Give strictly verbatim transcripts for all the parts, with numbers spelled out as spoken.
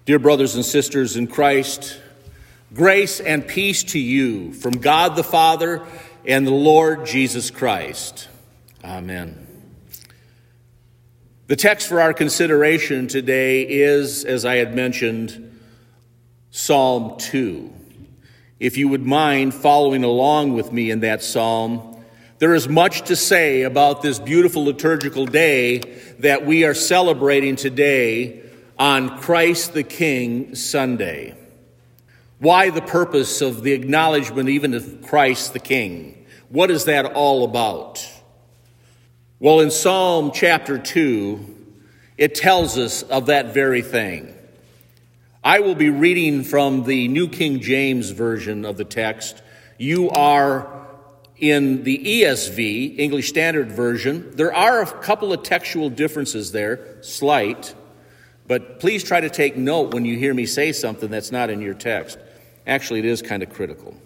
Dear brothers and sisters in Christ, grace and peace to you from God the Father and the Lord Jesus Christ. Amen. The text for our consideration today is, as I had mentioned, Psalm two. If you would mind following along with me in that psalm, there is much to say about this beautiful liturgical day that we are celebrating today on Christ the King Sunday. Why the purpose of the acknowledgement even of Christ the King? What is that all about? Well, in Psalm chapter two, it tells us of that very thing. I will be reading from the New King James Version of the text. You are in the E S V, English Standard Version. There are a couple of textual differences there, slight. But please try to take note when you hear me say something that's not in your text. Actually, it is kind of critical.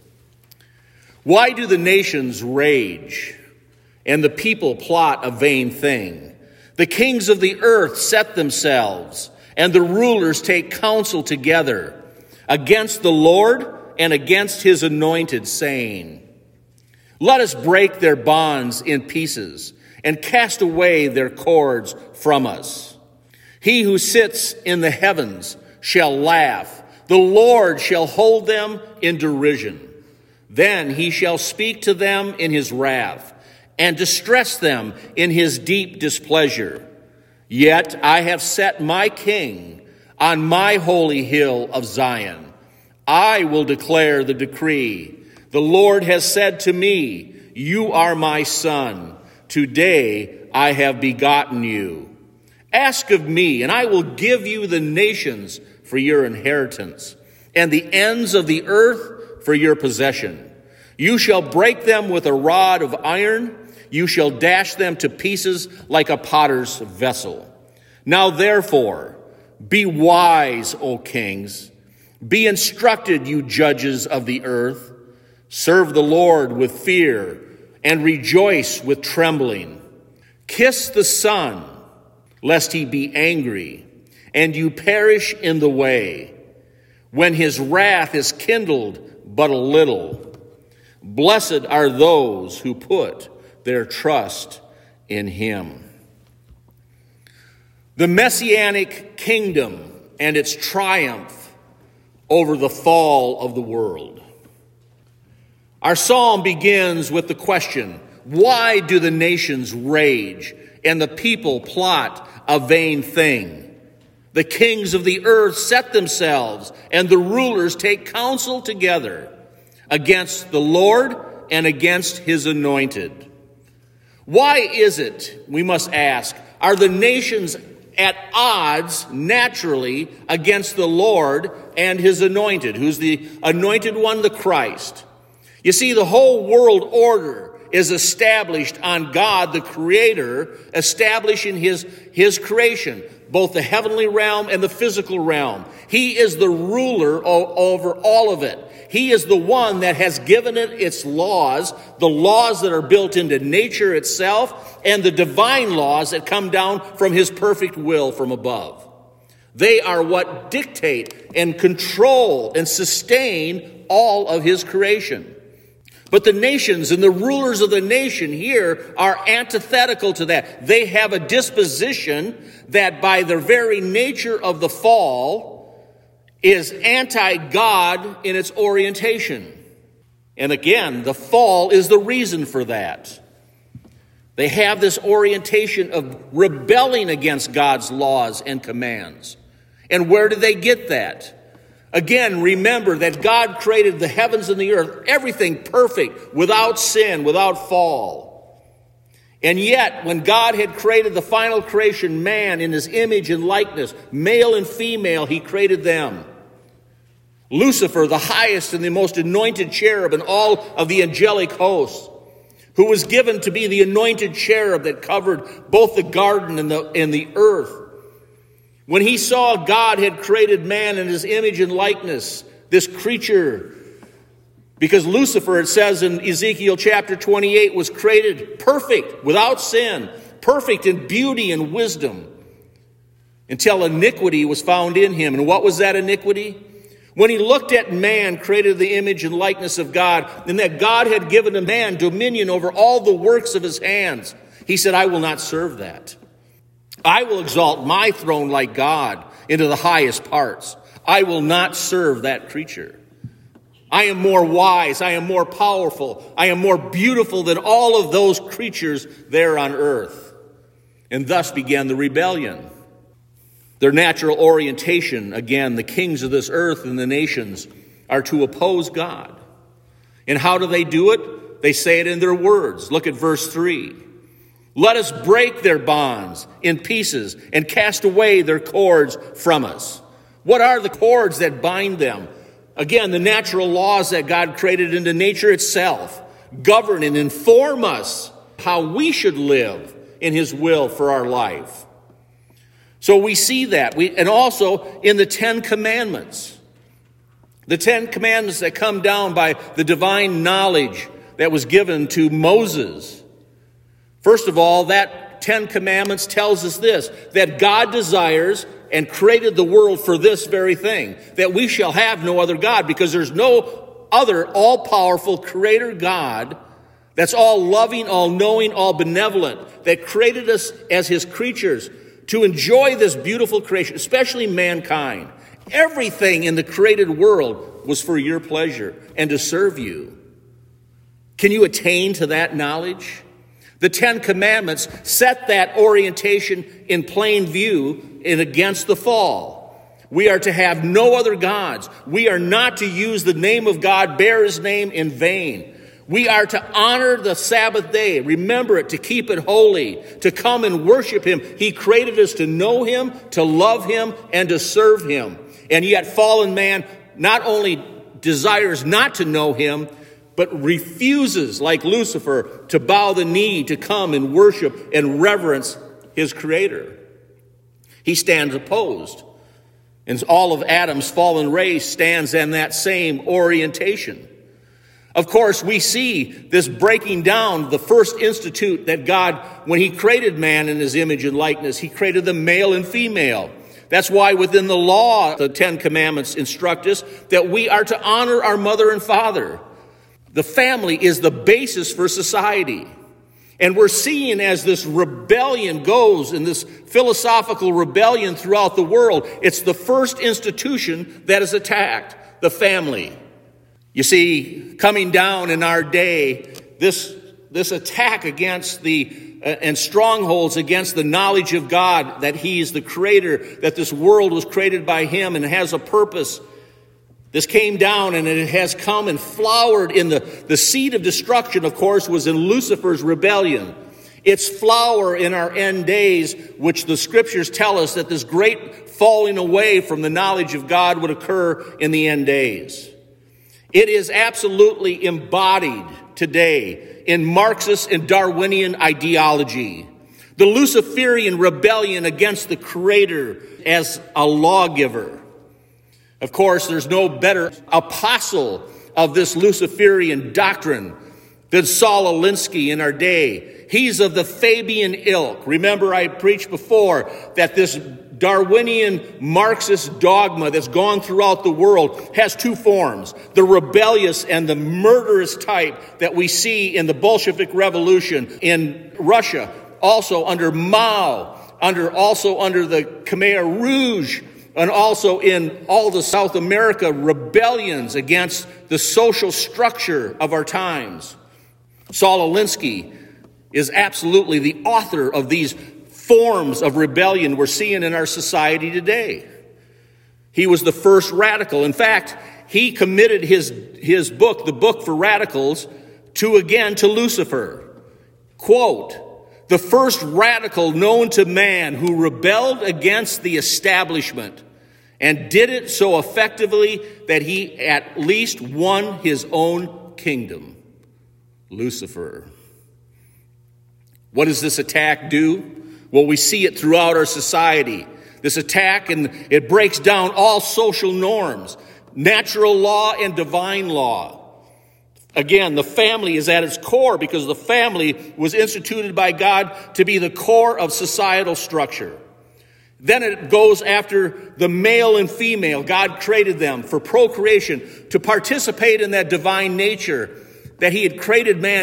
Why do the nations rage and the people plot a vain thing? The kings of the earth set themselves, and the rulers take counsel together against the Lord and against his anointed, saying, "Let us break their bonds in pieces and cast away their cords from us." He who sits in the heavens shall laugh. The Lord shall hold them in derision. Then he shall speak to them in his wrath and distress them in his deep displeasure. Yet I have set my king on my holy hill of Zion. I will declare the decree. The Lord has said to me, "You are my son. Today I have begotten you. Ask of me, and I will give you the nations for your inheritance, and the ends of the earth for your possession. You shall break them with a rod of iron. You shall dash them to pieces like a potter's vessel. Now therefore, be wise, O kings. Be instructed, you judges of the earth. Serve the Lord with fear, and rejoice with trembling. Kiss the Son, lest he be angry, and you perish in the way, when his wrath is kindled but a little. Blessed are those who put their trust in him." The Messianic kingdom and its triumph over the fall of the world. Our psalm begins with the question, why do the nations rage and the people plot a vain thing? The kings of the earth set themselves, and the rulers take counsel together against the Lord and against his anointed. Why is it, we must ask, are the nations at odds naturally against the Lord and his anointed? Who's the anointed one? The Christ. You see, the whole world order is established on God, the Creator, establishing his, his creation, both the heavenly realm and the physical realm. He is the ruler o- over all of it. He is the one that has given it its laws, the laws that are built into nature itself, and the divine laws that come down from his perfect will from above. They are what dictate and control and sustain all of his creation. But the nations and the rulers of the nation here are antithetical to that. They have a disposition that by the very nature of the fall is anti-God in its orientation. And again, the fall is the reason for that. They have this orientation of rebelling against God's laws and commands. And where did they get that? Again, remember that God created the heavens and the earth, everything perfect, without sin, without fall. And yet, when God had created the final creation, man, in his image and likeness, male and female, he created them. Lucifer, the highest and the most anointed cherub in all of the angelic hosts, who was given to be the anointed cherub that covered both the garden and the, and the earth. When he saw God had created man in his image and likeness, this creature, because Lucifer, it says in Ezekiel chapter twenty-eight, was created perfect, without sin, perfect in beauty and wisdom. until iniquity was found in him. And what was that iniquity? When he looked at man, created the image and likeness of God, and that God had given to man dominion over all the works of his hands, he said, I will not serve that. I will exalt my throne like God into the highest parts. I will not serve that creature. I am more wise. I am more powerful. I am more beautiful than all of those creatures there on earth. And thus began the rebellion. Their natural orientation, again, the kings of this earth and the nations, are to oppose God. And how do they do it? They say it in their words. Look at verse three. Let us break their bonds in pieces and cast away their cords from us. What are the cords that bind them? Again, the natural laws that God created into nature itself govern and inform us how we should live in his will for our life. So we see that. We, and also in the Ten Commandments. The Ten Commandments that come down by the divine knowledge that was given to Moses. First of all, that Ten Commandments tells us this, that God desires and created the world for this very thing, that we shall have no other God, because there's no other all-powerful creator God that's all loving, all knowing, all benevolent, that created us as his creatures to enjoy this beautiful creation, especially mankind. Everything in the created world was for your pleasure and to serve you. Can you attain to that knowledge? The Ten Commandments set that orientation in plain view and against the fall. We are to have no other gods. We are not to use the name of God, bear his name in vain. We are to honor the Sabbath day, remember it, to keep it holy, to come and worship him. He created us to know him, to love him, and to serve him. And yet fallen man not only desires not to know him, but refuses, like Lucifer, to bow the knee, to come and worship and reverence his creator. He stands opposed. And all of Adam's fallen race stands in that same orientation. Of course, we see this breaking down, the first institute that God, when he created man in his image and likeness, he created them male and female. That's why within the law, the Ten Commandments instruct us that we are to honor our mother and father. The family is the basis for society. And we're seeing as this rebellion goes, and this philosophical rebellion throughout the world, it's the first institution that is attacked, the family. You see, coming down in our day, this, this attack against the, uh, and strongholds against the knowledge of God, that he is the creator, that this world was created by him and has a purpose. This came down and it has come and flowered in the, the seed of destruction, of course, was in Lucifer's rebellion. Its flower in our end days, which the scriptures tell us that this great falling away from the knowledge of God would occur in the end days. It is absolutely embodied today in Marxist and Darwinian ideology. The Luciferian rebellion against the Creator as a lawgiver. Of course, there's no better apostle of this Luciferian doctrine than Saul Alinsky in our day. He's of the Fabian ilk. Remember, I preached before that this Darwinian Marxist dogma that's gone throughout the world has two forms. The rebellious and the murderous type that we see in the Bolshevik Revolution in Russia, also under Mao, under also under the Khmer Rouge, and also in all the South America rebellions against the social structure of our times. Saul Alinsky is absolutely the author of these forms of rebellion we're seeing in our society today. He was the first radical. In fact, he committed his, his book, the Book for Radicals, to again to Lucifer. Quote, the first radical known to man who rebelled against the establishment and did it so effectively that he at least won his own kingdom. Lucifer. What does this attack do? Well, we see it throughout our society. This attack, and it breaks down all social norms, natural law and divine law. Again, the family is at its core because the family was instituted by God to be the core of societal structure. Then it goes after the male and female. God created them for procreation, to participate in that divine nature that he had created man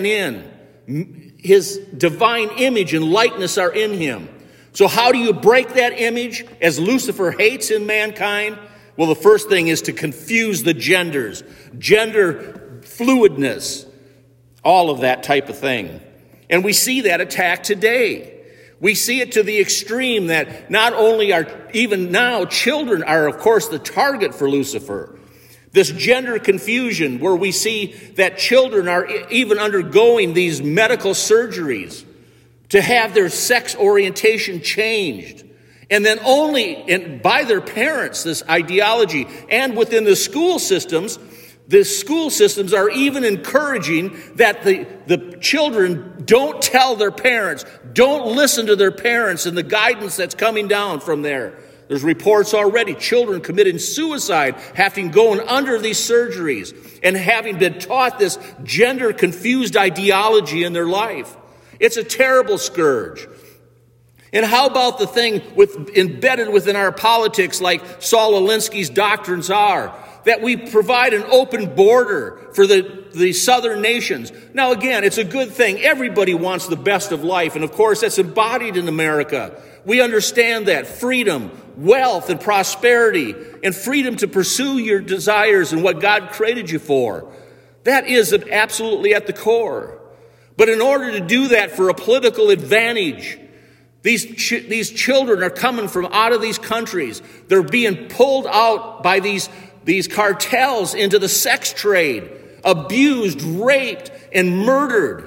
in. His divine image and likeness are in him. So how do you break that image, as Lucifer hates in mankind? Well, the first thing is to confuse the genders, gender fluidness, all of that type of thing. And we see that attack today. We see it to the extreme that not only are, even now, children are, of course, the target for Lucifer. This gender confusion where we see that children are even undergoing these medical surgeries to have their sex orientation changed. And then only in, by their parents, this ideology. And within the school systems, the school systems are even encouraging that the, the children don't tell their parents, don't listen to their parents and the guidance that's coming down from there. There's reports already, children committing suicide, having gone under these surgeries and having been taught this gender-confused ideology in their life. It's a terrible scourge. And how about the thing with embedded within our politics like Saul Alinsky's doctrines are? That we provide an open border for the, the southern nations. Now, again, it's a good thing. Everybody wants the best of life. And, of course, that's embodied in America. We understand that. Freedom, wealth, and prosperity, and freedom to pursue your desires and what God created you for. That is absolutely at the core. But in order to do that for a political advantage, these, ch- these children are coming from out of these countries. They're being pulled out by these These cartels into the sex trade, abused, raped, and murdered.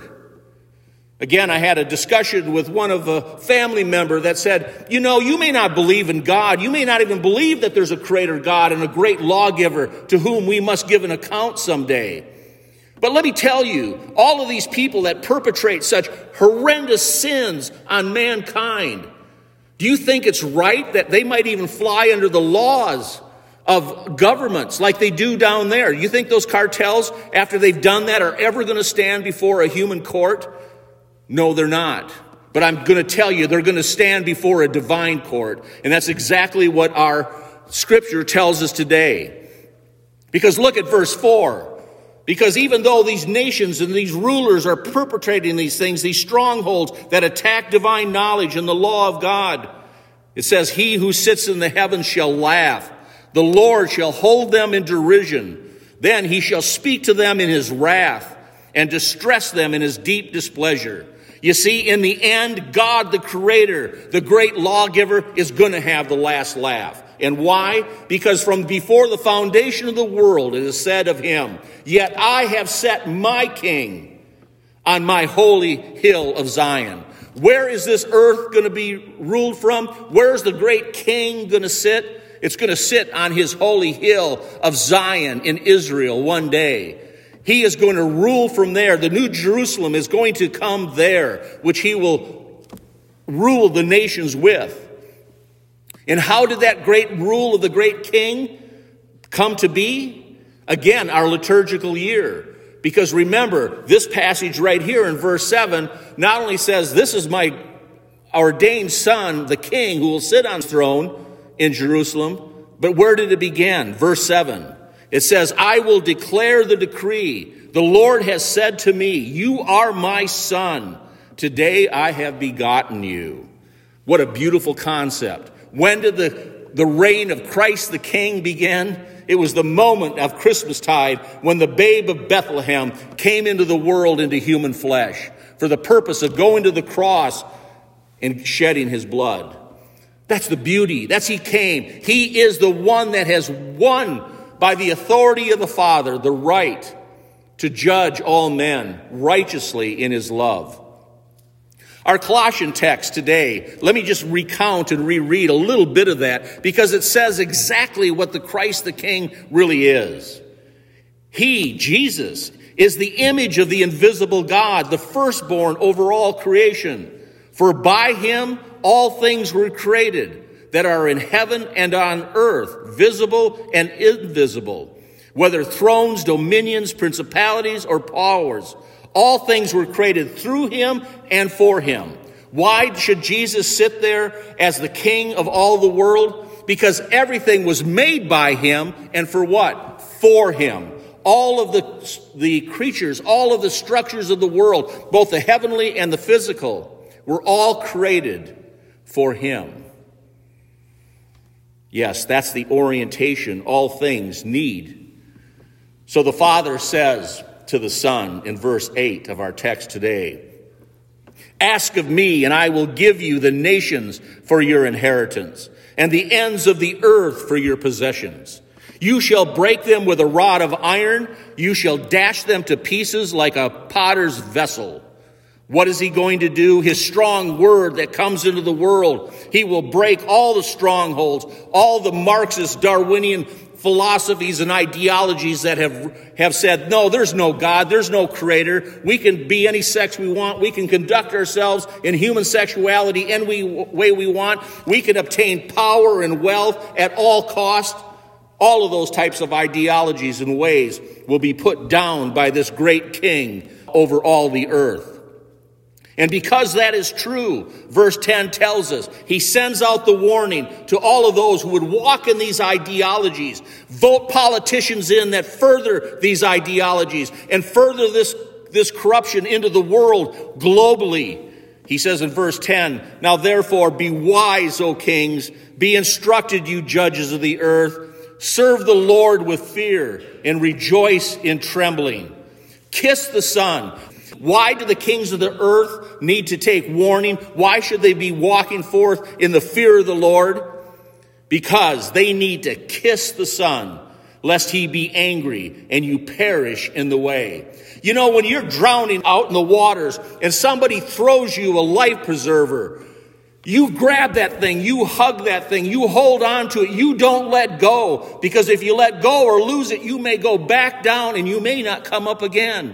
Again, I had a discussion with one of a family member that said, you know, you may not believe in God. You may not even believe that there's a creator God and a great lawgiver to whom we must give an account someday. But let me tell you, all of these people that perpetrate such horrendous sins on mankind, do you think it's right that they might even fly under the laws of governments like they do down there? You think those cartels, after they've done that, are ever going to stand before a human court? No, they're not. But I'm going to tell you, they're going to stand before a divine court. And that's exactly what our scripture tells us today. Because look at verse four. Because even though these nations and these rulers are perpetrating these things, these strongholds that attack divine knowledge and the law of God, it says, he who sits in the heavens shall laugh. The Lord shall hold them in derision. Then he shall speak to them in his wrath and distress them in his deep displeasure. You see, in the end, God, the creator, the great lawgiver, is going to have the last laugh. And why? Because from before the foundation of the world, it is said of him, yet I have set my king on my holy hill of Zion. Where is this earth going to be ruled from? Where's the great king going to sit? It's going to sit on his holy hill of Zion in Israel one day. He is going to rule from there. The New Jerusalem is going to come there, which he will rule the nations with. And how did that great rule of the great king come to be? Again, our liturgical year. Because remember, this passage right here in verse seven not only says, this is my ordained son, the king, who will sit on his throne in Jerusalem. But where did it begin? Verse seven. It says, I will declare the decree. The Lord has said to me, you are my son. Today I have begotten you. What a beautiful concept. When did the, the reign of Christ the King begin? It was the moment of Christmastide when the babe of Bethlehem came into the world into human flesh for the purpose of going to the cross and shedding his blood. That's the beauty. That's he came. He is the one that has won by the authority of the Father the right to judge all men righteously in his love. Our Colossian text today, let me just recount and reread a little bit of that because it says exactly what the Christ the King really is. He, Jesus, is the image of the invisible God, the firstborn over all creation. For by him all things were created that are in heaven and on earth, visible and invisible, whether thrones, dominions, principalities, or powers. All things were created through him and for him. Why should Jesus sit there as the king of all the world? Because everything was made by him, and for what? For him. All of the, the creatures, all of the structures of the world, both the heavenly and the physical, were all created for him. Yes, that's the orientation all things need. So the Father says to the Son in verse eight of our text today, ask of me, and I will give you the nations for your inheritance, and the ends of the earth for your possessions. You shall break them with a rod of iron. You shall dash them to pieces like a potter's vessel. What is he going to do? His strong word that comes into the world. He will break all the strongholds, all the Marxist, Darwinian philosophies and ideologies that have, have said, no, there's no God, there's no creator. We can be any sex we want. We can conduct ourselves in human sexuality any way we want. We can obtain power and wealth at all cost. All of those types of ideologies and ways will be put down by this great king over all the earth. And because that is true, verse ten tells us, he sends out the warning to all of those who would walk in these ideologies, vote politicians in that further these ideologies and further this, this corruption into the world globally. He says in verse ten, now therefore be wise, O kings, be instructed, you judges of the earth. Serve the Lord with fear and rejoice in trembling. Kiss the Son. Why do the kings of the earth need to take warning? Why should they be walking forth in the fear of the Lord? Because they need to kiss the Son, lest he be angry and you perish in the way. You know, when you're drowning out in the waters and somebody throws you a life preserver, you grab that thing, you hug that thing, you hold on to it, you don't let go. Because if you let go or lose it, you may go back down and you may not come up again.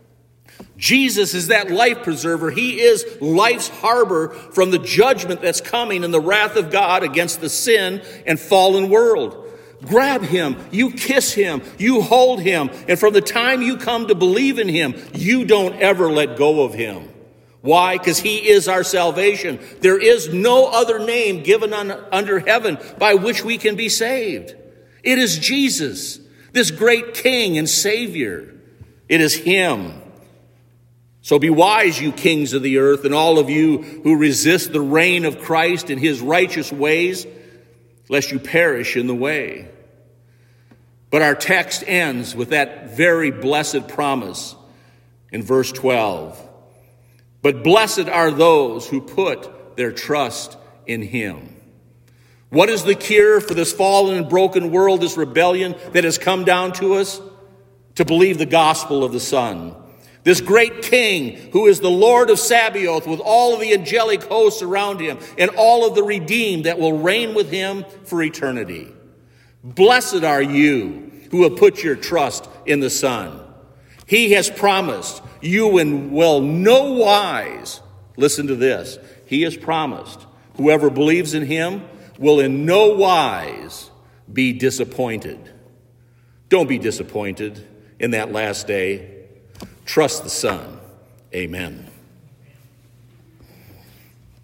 Jesus is that life preserver. He is life's harbor from the judgment that's coming and the wrath of God against the sin and fallen world. Grab him, you kiss him, you hold him, and from the time you come to believe in him, you don't ever let go of him. Why? Because he is our salvation. There is no other name given on, under heaven by which we can be saved. It is Jesus, this great King and Savior. It is him. So be wise, you kings of the earth, and all of you who resist the reign of Christ and his righteous ways, lest you perish in the way. But our text ends with that very blessed promise in verse twelve. But blessed are those who put their trust in him. What is the cure for this fallen and broken world, this rebellion that has come down to us? To believe the gospel of the Son. This great king who is the Lord of Sabaoth with all of the angelic hosts around him and all of the redeemed that will reign with him for eternity. Blessed are you who have put your trust in the Son. He has promised you in will no wise, listen to this, he has promised whoever believes in him will in no wise be disappointed. Don't be disappointed in that last day. Trust the Son. Amen.